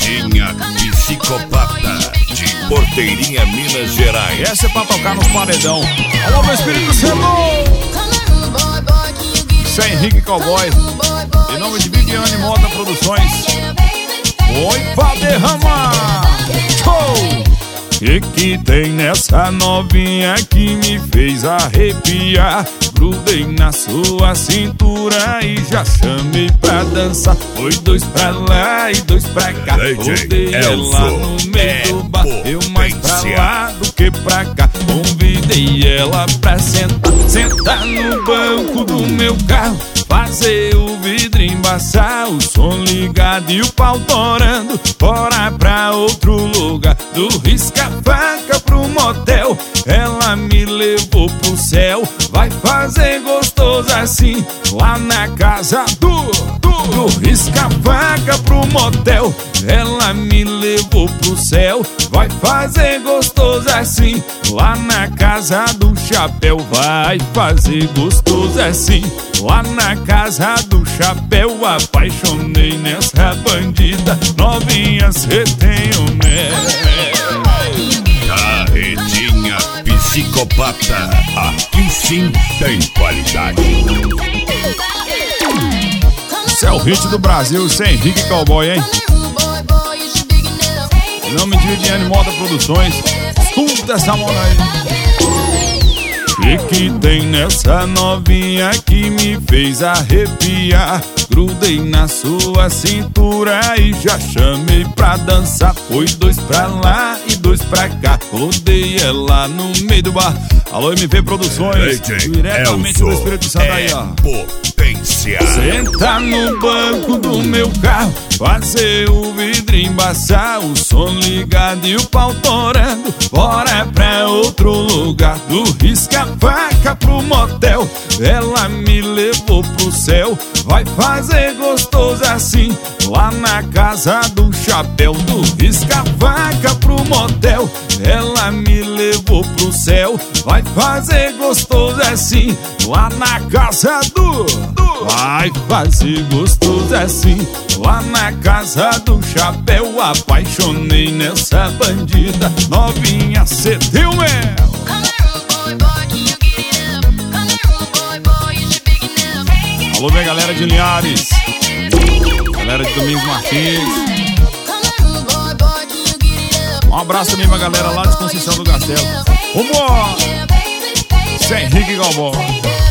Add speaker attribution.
Speaker 1: Carretinha psicopata de Porteirinha, Minas Gerais.
Speaker 2: Essa é pra tocar nos paredão. Alô, meu Espírito Santo! Isso é Henrique Cowboy, em nome de Viviane Moda Produções. Oi pra derramar. Show! Que tem nessa novinha que me fez arrepiar? Grudei na sua cintura e já chamei pra dançar. Foi dois pra lá e dois pra cá. Rodei ela no meio do bar. Eu mais pra lá do que pra cá. Convidei ela pra sentar no banco do meu carro, fazer o vidro embaçar, o som ligado e o pau torando. Bora pra outro lugar, do risca-faca pro motel. Ela me levou pro céu, vai fazer gostoso assim, lá na casa do risca-faca pro motel. Ela me levou pro céu, vai fazer gostoso assim, lá na casa do chapéu. Vai fazer gostoso assim, lá na casa do chapéu. Apaixonei nessa bandida, novinha cê tem o
Speaker 1: Carretinha psicopata, aqui sim tem qualidade.
Speaker 2: Esse é o hit do Brasil, isso é Henrique Cowboy, hein? Em nome de Viviane Moda Produções, escuta essa moda aí. Que tem nessa novinha que me fez arrepiar? Grudei na sua cintura e já chamei pra dançar. Foi dois pra lá e dois pra cá. Rodei ela no meio do bar. Alô, MP Produções, diretamente do Espírito Santo aí, ó.
Speaker 1: Potência.
Speaker 2: Senta no banco do meu carro, fazer o vidro embaçar, o som ligado e o pau torando. Bora pra outro lugar, do risca-faca pro motel. Ela me levou pro céu, vai fazer gostoso assim, lá na casa do chapéu. Do risca-faca pro motel. Ela me levou pro céu, vai fazer gostoso assim, lá na casa do vai fazer gostoso assim, lá na casa do chapéu. Apaixonei nessa bandida, novinha cê deu mel. Alô, minha galera de Linhares, galera de Domingos Martins. Um abraço também pra galera lá de Conceição do Castelo. Vambora! Isso é Henrique Cowboy.